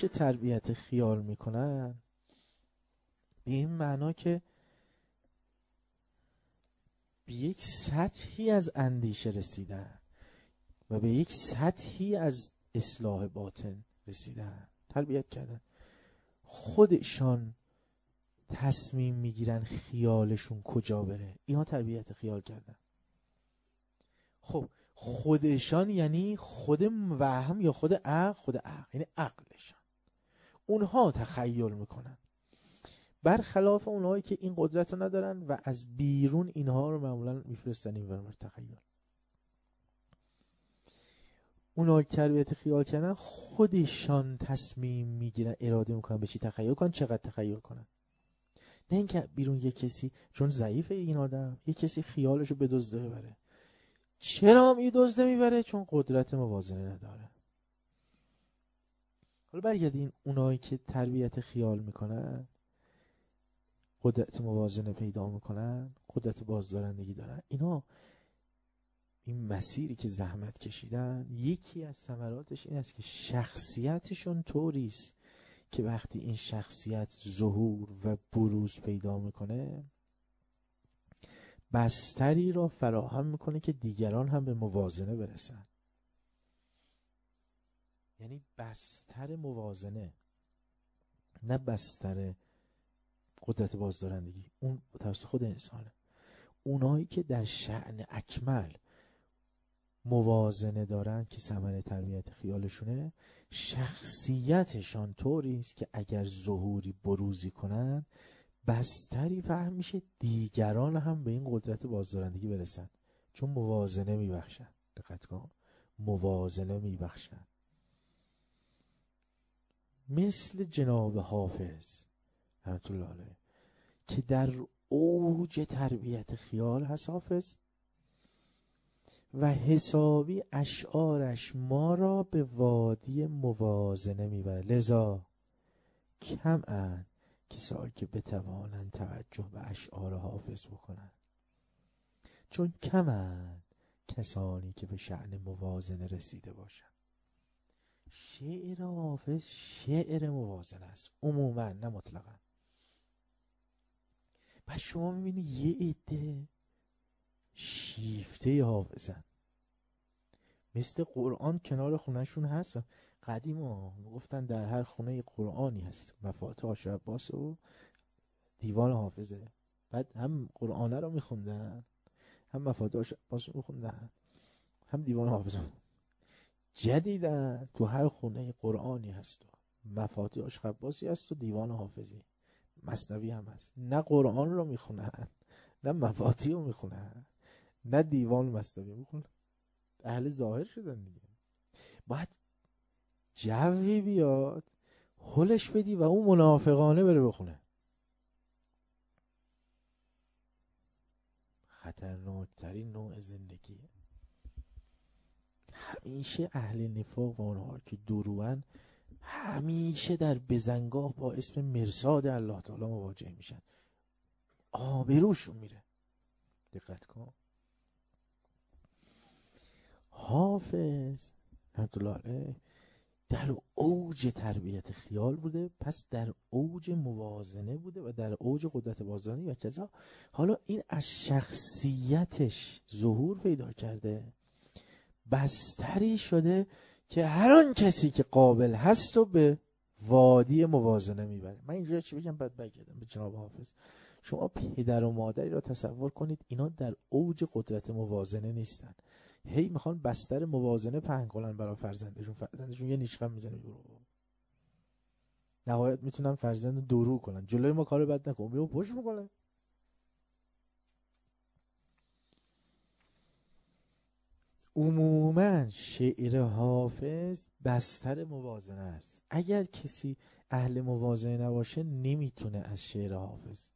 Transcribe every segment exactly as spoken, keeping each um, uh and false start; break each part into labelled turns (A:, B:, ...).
A: که تربیت خیال میکنن به این معنا که به یک سطحی از اندیشه رسیدن و به یک سطحی از اصلاح باطن رسیدن، تربیت کردن، خودشان تصمیم میگیرن خیالشون کجا بره. اینا تربیت خیال کردن. خب خودشان یعنی خود وهم یا خود عقل؟ خود عقل یعنی عقلشان. اونها تخیل میکنن، برخلاف اونهایی که این قدرت رو ندارن و از بیرون اینها رو معمولا میفرستن این ور تخیل. اونها که تربیت خیال کردن خودشان تصمیم میگیرن، اراده میکنن به چی تخیل کنن، چقدر تخیل کنن. نه اینکه بیرون یک کسی چون ضعیفه این آدم یک کسی خیالش رو بدزده ببره. چرا میدزده میبره؟ چون قدرت موازنه نداره. حالا برگردین اونایی که تربیت خیال میکنن قدرت موازنه پیدا میکنن، قدرت بازدارندگی دارن. اینا این مسیری که زحمت کشیدن یکی از ثمراتش این است که شخصیتشون طوری است که وقتی این شخصیت ظهور و بروز پیدا میکنه بستری را فراهم میکنه که دیگران هم به موازنه برسن. یعنی بستر موازنه، نه بستر قدرت بازدارندگی. اون توسط خود انسانه. اونایی که در شأن اکمل موازنه دارن که ثمره تربیت خیالشونه، شخصیتشان طوری است که اگر ظهوری بروزی کنن بستری فهم میشه دیگران هم به این قدرت بازدارندگی برسن، چون موازنه میبخشن. دقت کن، موازنه میبخشن. مثل جناب حافظ رحمت الله علیه که در اوج تربیت خیال هست حافظ و حسابی اشعارش ما را به وادی موازنه میبره. لذا کم اند کسایی که بتوانند توجه به اشعار حافظ بکنند، چون کم اند کسانی که به شأن موازنه رسیده باشند. شعر حافظ شعر موازنه است عموما، نه مطلقا. پس شما میبینی یه عده شیفته حافظن، مثل قرآن کنار خونهشون هست. قدیما گفتن در هر خونه قرآنی هست، مفاتیح عاشق عباس و دیوان حافظه. بعد هم قرآنه رو میخوندن، هم مفاتیح عاشق عباس رو میخوندن، هم دیوان حافظه. جدیدن تو هر خونه قرآنی هست و مفاتیح عاشق عباسی هست و دیوان حافظی، مثنوی هم هست. نه قرآن رو میخونن، نه مفاتیح رو میخونن، نه دیوان مثنوی میخونن. اهل ظاهر شدن دیگه. باید جوی بیاد هلش بدی و اون منافقانه بره بخونه. خطرناکترین نوع زندگیه. همیشه اهل نفاق و اونها که دروان همیشه در بزنگاه با اسم مرصاد الله تعالی مواجه میشن، آبروشون میره. دقت کن. حافظ رحمت الله علیه در اوج تربیت خیال بوده، پس در اوج موازنه بوده و در اوج قدرت بازدارندگی و کذا. حالا این از شخصیتش ظهور پیدا کرده، بستری شده که هر آن کسی که قابل هست و به وادی موازنه میبره. من اینجا چی بگم بعد بگردم به جناب حافظ. شما پدر و مادری را تصور کنید اینا در اوج قدرت موازنه نیستن، هی میخوان بستر موازنه پهن کنن برای فرزندشون. فرزندشون یه نیشخم میزنه دورو، نهایت میتونن فرزند دورو کنن. جلوی ما کار بد نکن، میو پشت میکنن. عموما شعر حافظ بستر موازنه است. اگر کسی اهل موازنه نباشه نمیتونه از شعر حافظ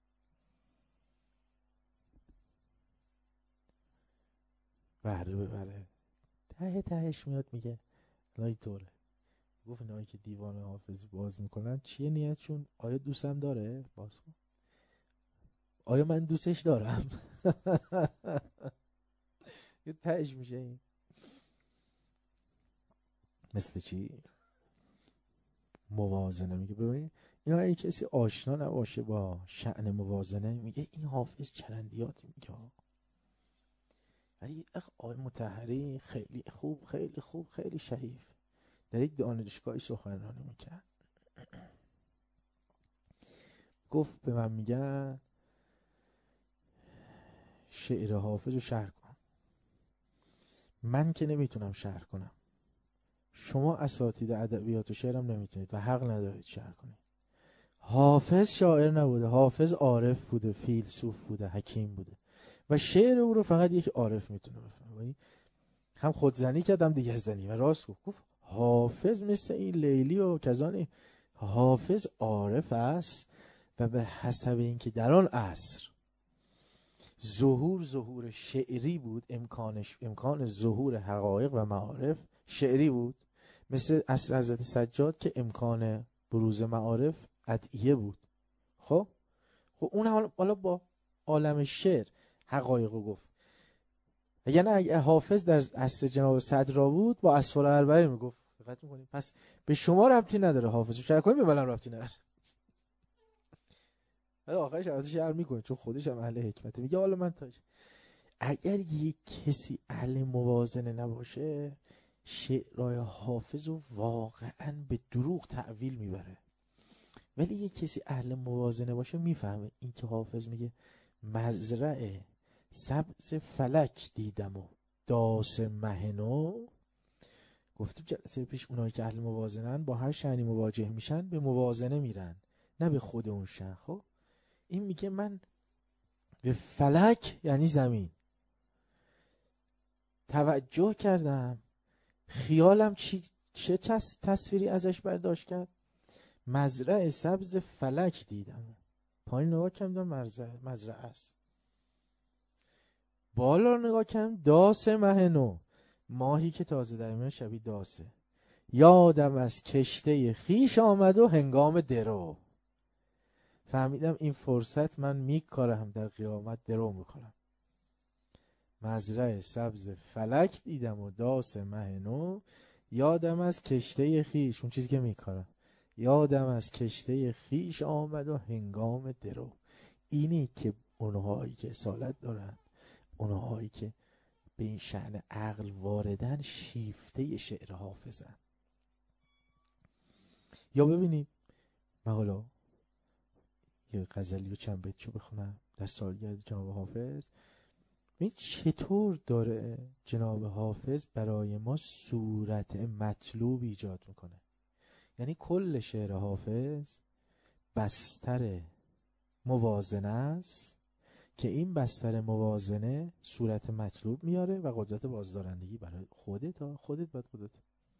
A: بهره ببره. ته تهش میاد میگه لای طوره. گفت اینایی که دیوان حافظ باز میکنن چیه نیتشون؟ آیا دوستم داره؟ باز کن. آیا من دوستش دارم؟ یه تهش میشه این. مثل چی؟ موازنه. میگه ببین اینا اگه کسی آشنا نباشه با شأن موازنه میگه این حافظ چرندیاتی میگه. ولی آقای مطهری خیلی خوب خیلی خوب خیلی شریف در یک دانشگاهی سخنرانی میکرد. گفت به من میگن شعر حافظ رو شرح کن. من که نمیتونم شرح کنم، شما اساتید ادبیات و شعرم نمیتونید و حق ندارید شرح کنید. حافظ شاعر نبوده، حافظ عارف بوده، فیلسوف بوده، حکیم بوده و شعر او رو فقط یک عارف میتونه بفهمه. هم خودزنی کرد هم دیگر زنی و راست گفت. گفت حافظ مثل این لیلی و کزانی، حافظ عارف است و به حسب اینکه در آن عصر ظهور ظهور شعری بود، امکانش امکان ظهور حقایق و معارف شعری بود، مثل عصر حضرت سجاد که امکان بروز معارف ادعیه بود. خب خب اون حالا با عالم شعر حقایق رو گفت. یعنی اگه حافظ در عصر جناب صدرا بود با اسفار اربعه میگفت. دقت می‌کنید؟ پس به شما ربطی نداره حافظ رو شرح کنید، به منم ربطی نداره. آخرش از شعر میکنه چون خودش هم اهل حکمته. میگه حالا من تاج اگر یک کسی اهل موازنه نباشه شعرهای حافظ رو واقعا به دروغ تعویل میبره، ولی یک کسی اهل موازنه باشه میفهمه این که حافظ میگه مزرعه سبز فلک دیدم و داس مهنو. گفتیم جلسه پیش اونایی که اهل موازنن با هر شأنی مواجه میشن به موازنه میرن نه به خود اون شأن. خب این میگه من به فلک یعنی زمین توجه کردم، خیالم چی چه تصویری ازش برداشت کرد؟ مزرعه سبز فلک دیدم. پایین نگاه کردم مزرعه مزرعه است. بالا نگاه کردم داس مه نو، ماهی که تازه در میاد شبیه داسه. یادم از کشته خیش آمد و هنگام درو. فهمیدم این فرصت من میکارم در قیامت درو میکنم. مزرعه سبز فلک دیدم و داس مه نو، یادم از کشته خیش، اون چیزی که میکارم، یادم از کشته خیش آمد و هنگام درو. اینی که اونهایی که اصالت دارن، اونهایی که به این شأن عقل واردن، شیفته شعر حافظن. یا ببینید من حالا یه غزلی و چند بیت چو بخونم در سالگرد جناب حافظ. ببین چطور داره جناب حافظ برای ما صورت مطلوب ایجاد میکنه. یعنی کل شعر حافظ بستر موازنه است که این بستر موازنه صورت مطلوب میاره و قدرت بازدارندگی برای خودت. تا خودت باید قدرت.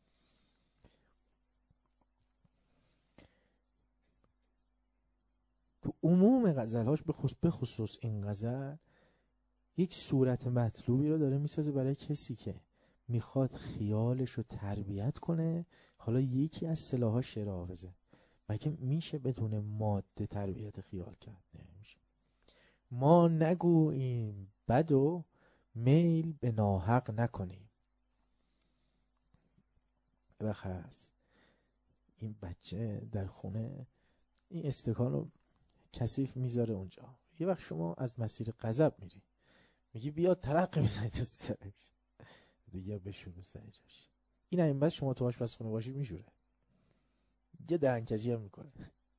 A: تو عموم غزلهاش به خصوص این غزل یک صورت مطلوبی رو داره میسازه برای کسی که میخواد خیالش رو تربیت کنه. حالا یکی از سلاح‌ها شعر حافظه. مگه میشه بدون ماده تربیت خیال کرد؟ نمیشه. ما نگوییم بد و میل به ناحق نکنیم. بخواست این بچه در خونه این استکان رو کثیف میذاره اونجا، یه وقت شما از مسیر غضب میری میگی بیا ترقه میزنی تو سرش دیگه بشور سرش. این این بعد شما تو آشپزخونه باشید میشوره، یه دهنکجی هم میکنه.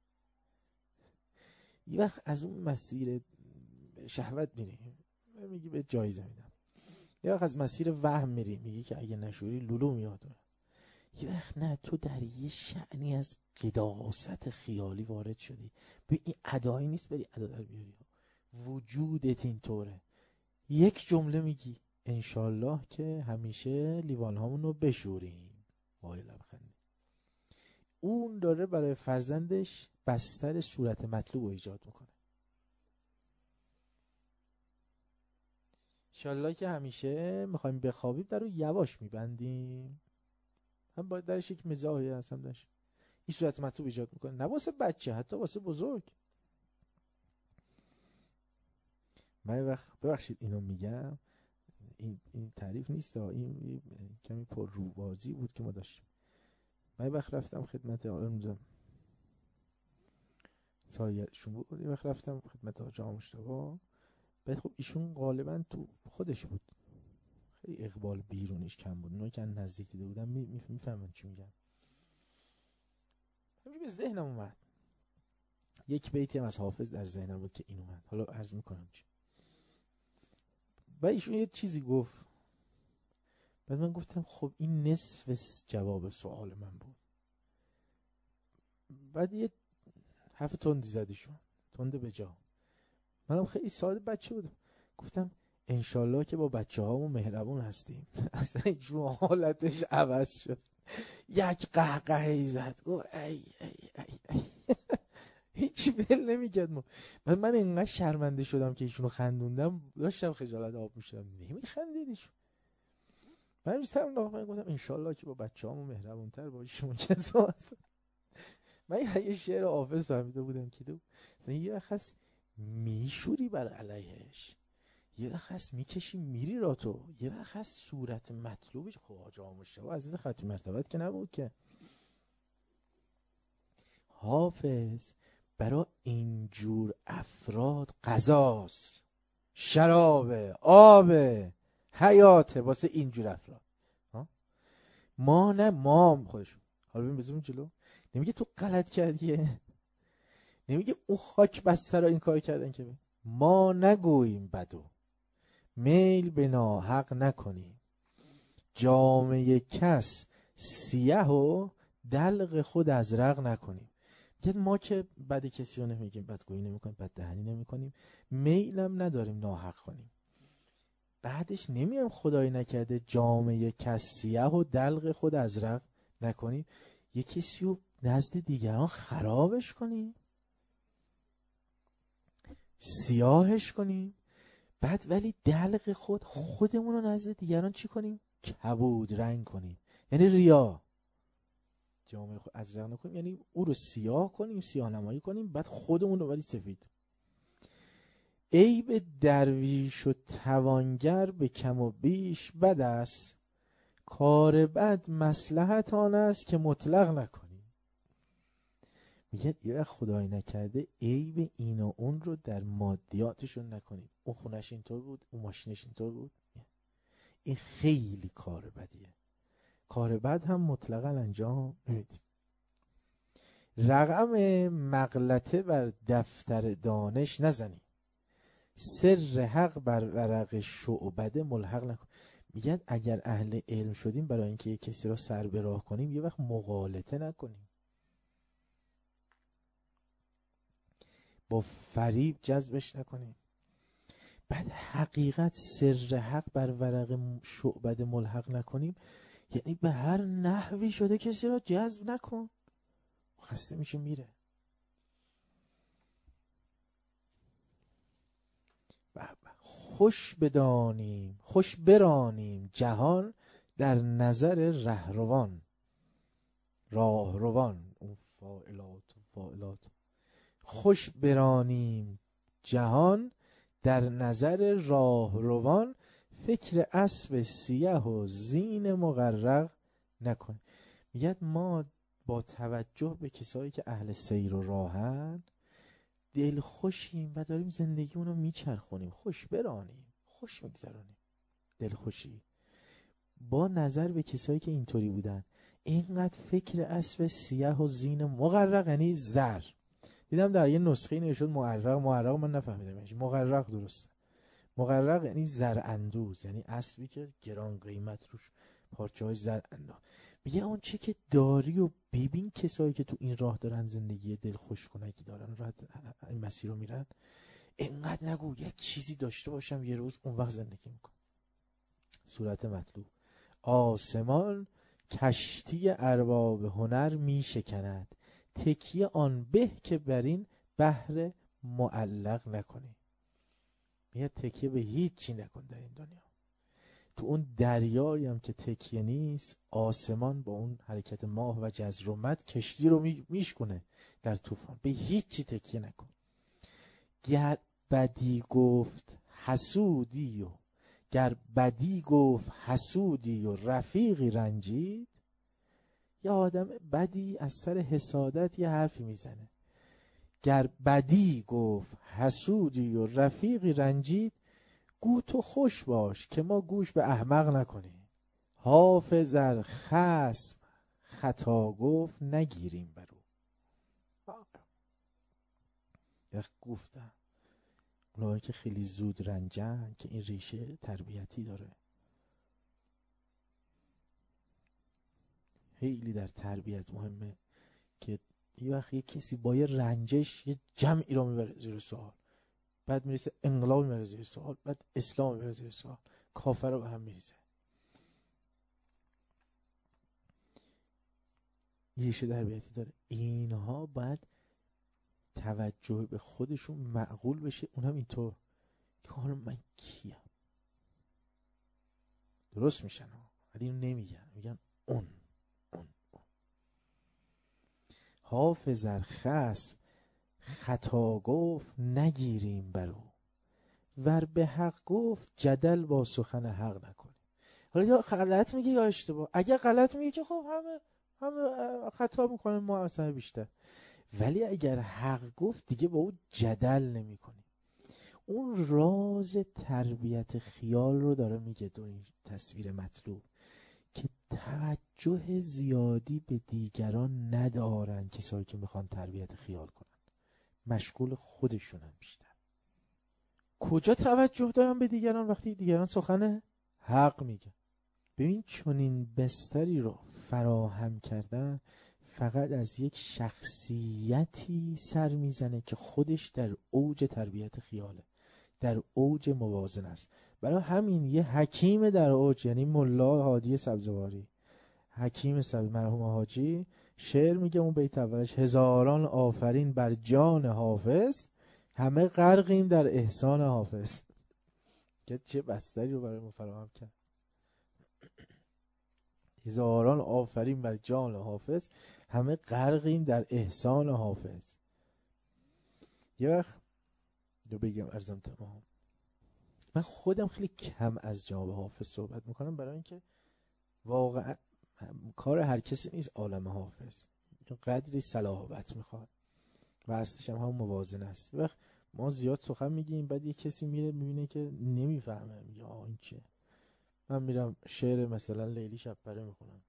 A: یه وقت از اون مسیر شهوت میری میگی به جایزه میدم. یه وقت از مسیر وهم میری میگی که اگه نشوری لولو میاد. یه وقت نه، تو در یه شأنی از قداست خیالی وارد شدی. به این ادایی نیست بری ادا در بیاری، وجودت اینطوره. یک جمله میگی انشالله که همیشه لیوان هامون رو بشوریم. وای لبخندی. اون داره برای فرزندش بستر صورت مطلوب رو ایجاد میکنه. انشالله که همیشه میخوایم بخوابیم در رو یواش میبندیم. هم باید درش یک مزاحی هست هم درش این صورت مطلوب ایجاد میکنه، نه واسه بچه، حتی واسه بزرگ. من وقت ببخشید اینو میگم، این این تعریف نیست، این کمی پر روبازی بود که ما داشتیم. من یه وقت رفتم خدمت حالا میزم سایه‌شون بود، یه وقت رفتم خدمت حاج آقا مشتبه. بعد خب ایشون غالبا تو خودش بود، خیلی اقبال بیرونیش کم بود. اونایی که نزدیک دیده بودن میفهمن چی میگم. همین به ذهنم اومد یک بیتی هم از حافظ در ذهنم بود که این اومد، حالا عرض میکنم چی. و ایشون یه چیزی گفت، بعد من گفتم خب این نصف جواب سوال من بود. بعد یه حرف تندی زدی شون، تنده به جا. منم خیلی ساده بچه بودم، گفتم انشالله که با بچه هامون مهربون هستیم. اصلا ایشون حالتش عوض شد، یک قهقهی زد، گفت ای ای ای ای هیچی بل نمیکرد. من من اینقدر شرمنده شدم که ایشونو خندوندم، داشتم خجالت آب میشدم، نمیخندید ایشون. من میستم ناخن گفتم انشالله که با بچه هامون مهربون تر باشیم کسی هست. من یه شعر حافظ فهمیده بودم که دو مثلا یه وقت هست میشوری بر علیهش، یه وقت هست میکشی میری را تو، یه وقت هست صورت مطلوبش. خب حاج آقا مشتبه عزیز ختم مرتبت که نبود که. حافظ برای اینجور افراد غذاست، شرابه، آبه، حیاته واسه اینجور افراد. ها؟ ما نه ما خودشون. حالا ببین بزنیم جلو، نمیگه تو غلط کردیه، نمیگه اون خاک بستر این کار کردن، که ما نگوییم بدو، میل به ناحق نکنیم، جامعه کس سیه و دلق خود ازرق نکنیم. میگه ما که بد کسی رو نمیگیم، بدگویی نمیکنیم، بددهنی نمیکنیم، میلم نداریم ناحق کنیم. بعدش نمیام خدای نکرده جامعه کس سیه و دلق خود ازرق نکنیم، یه کسی رو نزد دیگران خرابش کنیم، سیاهش کنیم، بعد ولی دلق خود خودمون رو نزد دیگران چی کنیم؟ کبود رنگ کنیم، یعنی ریا. جامعه خود ازرق نکنیم یعنی او رو سیاه کنیم، سیاه نمایی کنیم، بعد خودمون رو ولی سفید. عیب درویش و توانگر به کم و بیش بد است، کار بد مصلحت آن است که مطلق نکنیم. میگه یه وقت خدای نکرده عیب این و اون رو در مادیاتشون نکنید. اون خونش اینطور بود، اون ماشینش اینطور بود، این خیلی کار بدیه. کار بد هم مطلقا انجام نمیدیم. رقم مغلطه بر دفتر دانش نزنیم، سر حق بر ورق شعبده ملحق نکن. میگن اگر اهل علم شدیم برای اینکه یک کسی را سر به راه کنیم یه وقت مغالطه نکنیم، با فریب جذبش نکنیم. بعد حقیقت سر حق بر ورق شعبده ملحق نکنیم یعنی به هر نحوی شده کسی را جذب نکن، خسته میشه میره. خوش بدانیم خوش برانیم جهان در نظر رهروان، راهروان، اون فاعلات فاعلات. خوش برانیم جهان در نظر راهروان، فکر اسب سیه و زین مغرق نکن. میگه ما با توجه به کسایی که اهل سیر و راهن دل خوشیم و داریم زندگیمون رو میچرخونیم، خوش برانیم، خوش میگذرانیم، دل خوشی. با نظر به کسایی که اینطوری بودن اینقدر فکر اسب سیه و زین مغرق یعنی زر. دیدم در یه نسخه نوشته معرق، معرق من نفهمیدم، مغرق درسته. مغرق یعنی زر اندوز، یعنی اسبی که گران قیمت روش پارچه های زر انداخت. میگه اون چه که داری و ببین کسایی که تو این راه دارن زندگی دل خوش کنکی دارن راه این مسیر رو میرن، اینقدر نگو یک چیزی داشته باشم یه روز اون وقت زندگی میکنم. صورت مطلوب: آسمان کشتی ارباب هنر میشکند، تکیه آن به که بر این بحر معلق نکنی. میگه تکیه به هیچ چی نکن در این دنیا. تو اون دریایی هم که تکیه نیست، آسمان با اون حرکت ماه و جزر و مد کشتی رو میشکنه در طوفان. به هیچ چی تکیه نکن. گر بدی گفت حسودی و گر بدی گفت حسودی و رفیقی رنجید، یه آدم بدی از سر حسادت یه حرفی میزنه، گر بدی گفت حسودی و رفیقی رنجید، گو تو خوش باش که ما گوش به احمق نکنیم. حافظ ار خصم خطا گفت نگیریم برو. یک گفتم اونایی که خیلی زود رنجن که این ریشه تربیتی داره. خیلی در تربیت مهمه که یه وقت یه کسی با یه رنجش یه جمعی رو میبره زیر سوال، بعد میرسه انقلاب میبره زیر سوال، بعد اسلام میبره زیر سوال، کافر رو به هم میریزه. یه ریشه تربیتی داره. اینها باید توجه به خودشون معقول بشه. اونم اینطور که حالا من کیم؟ درست میشن ها، ولی اینو نمیگن، میگن اون اون اون. حافظ ار خصم خطا گفت نگیریم برو، ور به حق گفت جدل با سخن حق نکنیم. حالا یا غلط میگه یا اشتباه. اگه غلط میگه که خب همه همه خطا میکنه، ما اصلا بیشتر. ولی اگر حق گفت دیگه با اون جدل نمی کنی. اون راز تربیت خیال رو داره میگه دو این تصویر مطلوب، که توجه زیادی به دیگران ندارن کسایی که میخوان تربیت خیال کنن، مشغول خودشونن بیشتر. کجا توجه دارن به دیگران؟ وقتی دیگران سخن حق میگن. ببین چون این بستری رو فراهم کردن فقط از یک شخصیتی سر میزنه که خودش در اوج تربیت خیاله، در اوج موازنه است. برای همین یه حکیم در اوج، یعنی ملا هادی سبزواری، حکیم سبز مرحوم حاجی، شعر میگه اون بیت اولش هزاران آفرین بر جان حافظ، همه غرقیم در احسان حافظ. که چه بستری رو برای ما فراهم کرد. هزاران آفرین بر جان حافظ، همه غرقیم در احسان حافظ. یه وقت دو بگم ارزم تمام، من خودم خیلی کم از جناب حافظ صحبت میکنم، برای اینکه واقعا کار هر کسی نیست عالم حافظ، قدری صلابت میخواد و اصلش هم همون موازنه است. وقت ما زیاد سخن میگیم، بعد یه کسی میره میبینه که نمیفهمه، میگه آه این چیه. من میرم شعر مثلا لیلی شب‌پره میخونم،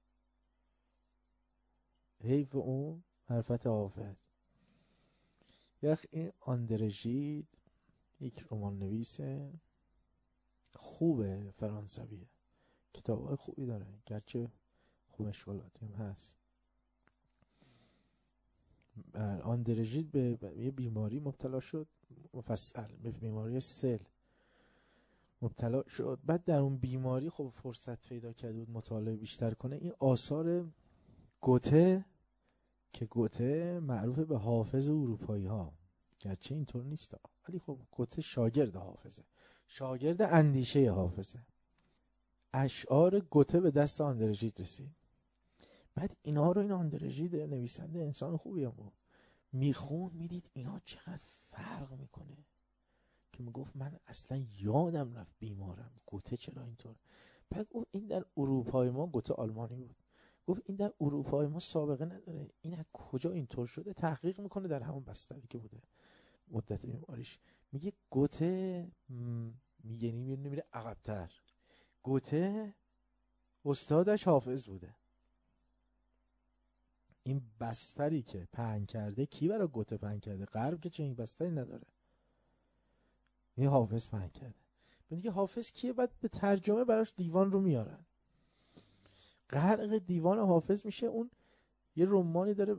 A: حیف اون حرفت حافظ. یخ این آندرژید یک رمان نویسه خوبه، فرانسویه، کتابای خوبی داره، گرچه خوب اشکالاتی هم هست. آندرژید به, به یه بیماری مبتلا شد، مفصل به بیماری سل مبتلا شد. بعد در اون بیماری خب فرصت پیدا کرد بود مطالعه بیشتر کنه. این آثار گوته، که گوته معروف به حافظ اروپایی ها، گرچه اینطور نیست ولی خب گوته شاگرد حافظه، شاگرد اندیشه حافظه. اشعار گوته به دست آندرژید رسید. بعد اینا رو این آندرژید نویسنده انسان خوبی هم بود، میخون میدید اینا چقدر فرق میکنه، که میگفت من اصلا یادم رفت بیمارم، گوته چرا اینطور. بعد گفت این در اروپای ما، گوته آلمانی بود، گفت این در اروپای ما سابقه نداره، این از کجا اینطور شده. تحقیق میکنه در همون بستری که بوده مدت بیماریش، میگه گوته میگه نمیره عقب‌تر، گوته استادش حافظ بوده. این بستری که پهن کرده کی برای گوته پهن کرده؟ غرب که چنین بستری نداره، این حافظ پهن کرده. میگه حافظ کیه؟ بعد به ترجمه براش دیوان رو میارن، غرق دیوان حافظ میشه. اون یه رمانی داره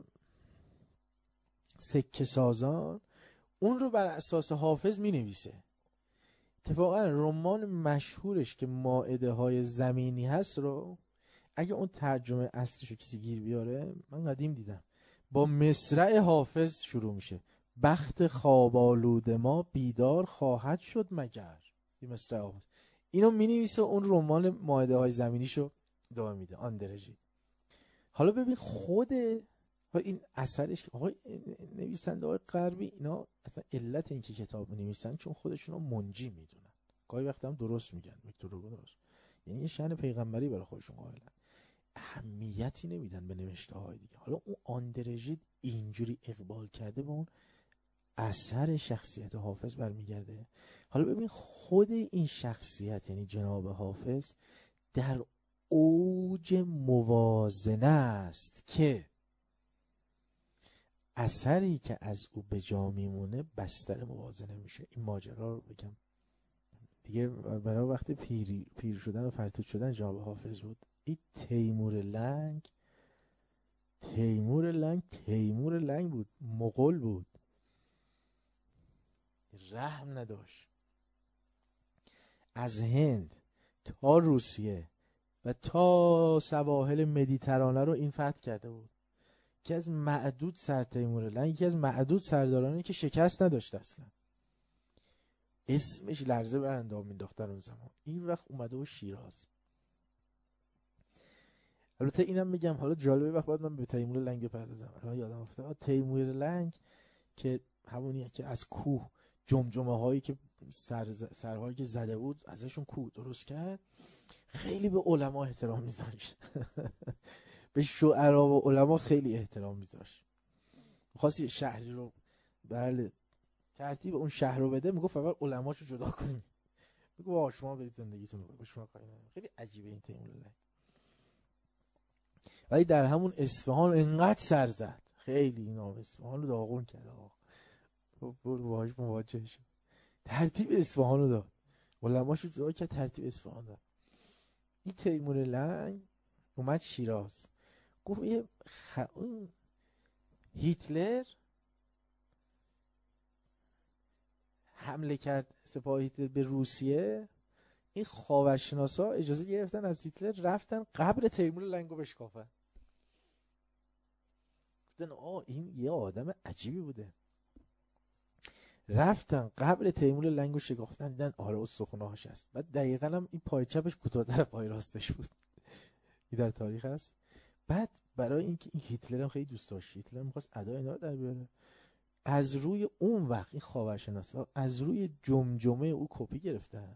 A: سکه سازان، اون رو بر اساس حافظ مینویسه. اتفاقا رمان مشهورش که مائده های زمینی هست رو اگه اون ترجمه اصلیشو کسی گیر بیاره، من قدیم دیدم، با مصرع حافظ شروع میشه: بخت خواب آلود ما بیدار خواهد شد مگر. این مصرع حافظ اینو مینویسه، اون رمان مائده های زمینیشو ادامه میده آندرژی. حالا ببین خود این اثرش، آقای نویسنده های غربی اینا اصلا علت این که کتاب نویسن چون خودشون رو منجی میدونن، گاهی وقت هم درست میگن، ویکتور هوگو درست، یعنی یه شأن پیغمبری برای خودشون قائلن. اهمیتی نمیدن به نوشته های دیگه. حالا اون آندرژید اینجوری اقبال کرده به اون اثر شخصیت حافظ برمیگرده. حالا ببین خود این شخصیت یعنی جناب حافظ در اوج موازنه است که اثری که از او به جا میمونه بستر موازنه میشه. این ماجرا رو بگم دیگه، برای وقتی پیر پیر شدن و فرتوت شدن جناب حافظ بود. این تیمور لنگ تیمور لنگ تیمور لنگ بود، مغول بود، رحم نداشت. از هند تا روسیه و تا سواحل مدیترانه رو این فتح کرده بود. یکی از معدود سر تیمور لنگ یکی از معدود سردارانی که شکست نداشت اصلا. اسمش لرزه بر اندام مینداخت در اون زمان. این وقت اومده و شیراز. البته اینم میگم حالا جالبه، وقت بعد من به تیمور لنگ بپردازم. الان یادم افتاد تیمور لنگ که همونیه که از کوه جمجمه هایی که سر سرهایی که زده بود ازشون کوه درست کرد. خیلی به علما احترام میذاشت. به شعرا و علما خیلی احترام میذاشت. خاصی شهری رو بله ترتیب اون شهر رو بده، میگفت فقط علماشو جدا کنیم. میگفت وا شما برید زندگیتون رو، شما کاری نداره. خیلی عجیبه این تیمور لنگ. ولی در همون اصفهان انقدر سر زد، خیلی اینا اصفهان رو داغون کرد. آقا برو باهاش مواجه شد، ترتیب اصفهان رو داد، علماشو جدا کرد، ترتیب اصفهان داد. این تیمور لنگ اومد شیراز، گفت یه خ... هیتلر حمله کرد، سپاه هیتلر به روسیه. این خاورشناسا اجازه گرفتن از هیتلر، رفتن قبر تیمور لنگو بشکافن. گفتن آه این یه آدم عجیبی بوده. رفتن قبر تیمور لنگو شکافتن، دیدن آره استخونه‌هاش هست. بعد دقیقاً هم این پای چپش کوتاه‌تر پای راستش بود. این در تاریخ هست. بعد برای اینکه این هیتلر هم خیلی دوست داشت، هیتلر می‌خواست ادای اینا رو در بیاره، از روی اون وقت این خاورشناسا از روی جمجمه او کپی گرفتن.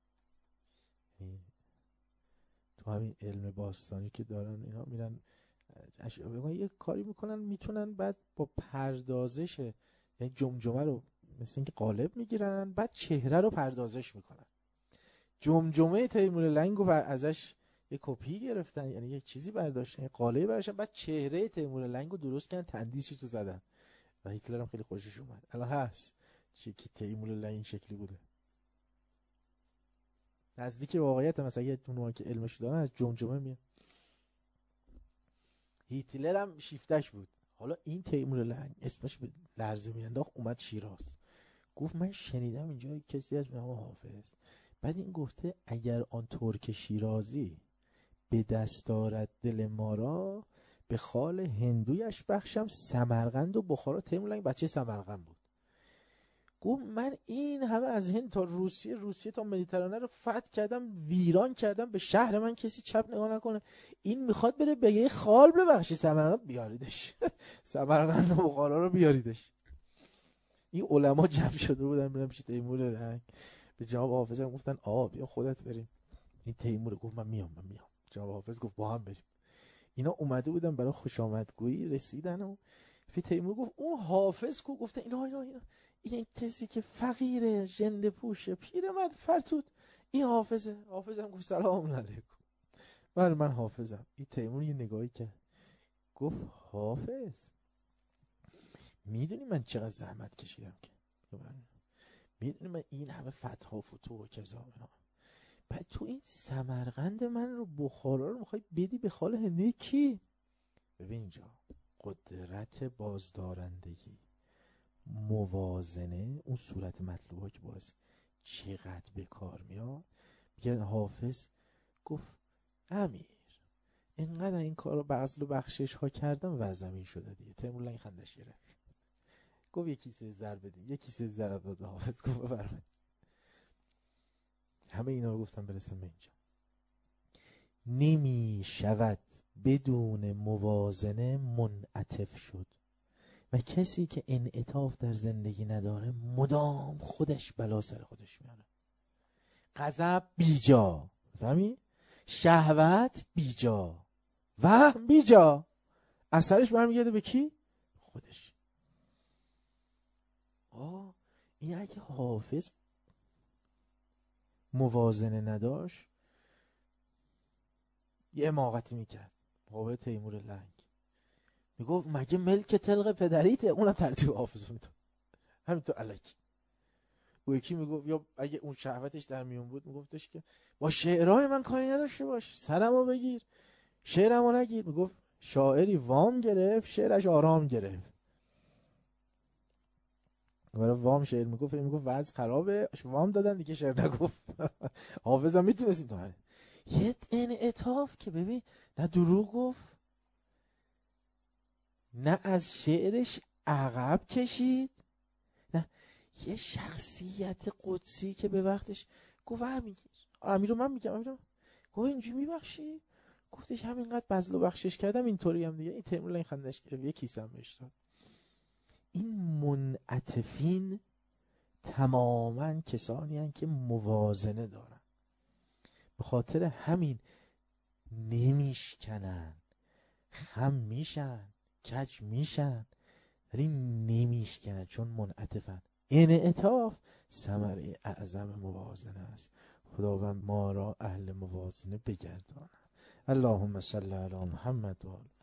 A: تو همین علم باستانی که دارن اینا میرن یه کاری میکنن، میتونن بعد با پردازش یعنی جمجمه رو مثل اینکه قالب میگیرن، بعد چهره رو پردازش میکنن. جمجمه تیمور لنگ رو ازش یه کپی گرفتن، یعنی یه چیزی برداشتن، یه قالب برداشتن، بعد چهره تیمور لنگ رو درست کردن، تندیسش رو زدن. و هیتلر هم خیلی خوشش اومد. الان هست چی که تیمور لنگ این شکلی بوده. نزدیک واقعیت مثلا اگه اونها که علمش دارن از جمجمه میاد. هیتلر هم شیفتش بود. حالا این تیمور لنگ اسمش به لرزه میانداخت، اومد شیراز، گفت من شنیدم اینجا کسی از نام حافظ. بعد این گفته اگر آن ترک شیرازی به دست دارد دل ما را، به خال هندویش بخشم سمرقند و بخارا. تیمور لنگ بچه سمرقند بود. گفت من این همه از هند تا روسیه، روسیه تا مدیترانه رو فتح کردم، ویران کردم، به شهر من کسی چپ نگاه نکنه. این میخواد بره به یه خال ببخشی سمرقند، بیاریدش. سمرقند و بخارا رو بیاریدش. این علما جمع شده بودن برن پیش تیمور لنگ، به جناب حافظ هم گفتن آ بیا خودت بریم. این تیمور گفت من میام من میام. جناب حافظ گفت با هم بریم. اینا اومده بودن برای خوشامدگویی، رسیدن و فی تیمور گفت اون حافظ کو؟ گفته اینا اینا اینا این کسی که فقیره، ژنده پوشه، پیرمرد فرتود، این حافظه. حافظ هم گفت سلام علیکم، من من حافظم. این تیمور یه نگاهی کرد، گفت حافظ میدونی من چقدر زحمت کشیدم که، میدونی من این همه فتح و فتوح و کذا اینا، بعد تو این سمرقند من رو، بخارا رو میخوای بدی به خال هندوی کی؟ ببین اینجا قدرت بازدارندگی، موازنه، اون صورت مطلوبه که باز چقدر به کار میاد. میگه حافظ گفت امیر اینقدر این کار رو بغض و بخشش ها کردم و زمین شده دیگه. تیمور لنگ خندش گرفت، گفت یکی سه زر بدین، یکی سه زر داد به حافظ، گفت بفرمایید. همه اینا رو گفتم برسم به اینجا. نمی شود بدون موازنه منعطف شد و کسی که انعطاف در زندگی نداره مدام خودش بلا سر خودش میاره. غضب بیجا، فهمی؟ شهوت بیجا، وهم بیجا، اثرش برمیگرده به کی؟ خودش. آه این اگه حافظ موازنه نداشت یه حماقتی میکرد مقابل تیمور لنگ، میگفت مگه ملک طلق پدریته، اونم ترتیب حافظ میداد همینطور الکی. و یکی میگفت یا اگه اون شهوتش در میون بود میگفتش که با شعرهای من کاری نداشته باش، سرمو بگیر شعرمو نگیر. میگفت شاعری وام گرفت شعرش آرام گرفت. برای وام شعر میگفت میگفت وضع خرابه وام دادن دیگه شعر نگفت. حافظم میتونست این تو یه انعطاف که ببین نه دروغ گفت نه از شعرش عقب کشید، نه یه شخصیت قدسی که به وقتش گفت میگیر امیر رو من میگم امیر رو گفت اینجوری میبخشی، گفتش همینقدر بذل و بخشش کردم اینطوری هم دیگه. این تیمور این خندش گرفت یه کیسم بهش داد. این منعطفین تماما کسانی هستند که موازنه دارن، به خاطر همین نمیشکنن، خم میشن کج میشن ولی نمیشکنن چون منعطفن. انعطاف ثمره اعظم موازنه است. خداوند ما را اهل موازنه بگرداند. اللهم صل علی محمد و آل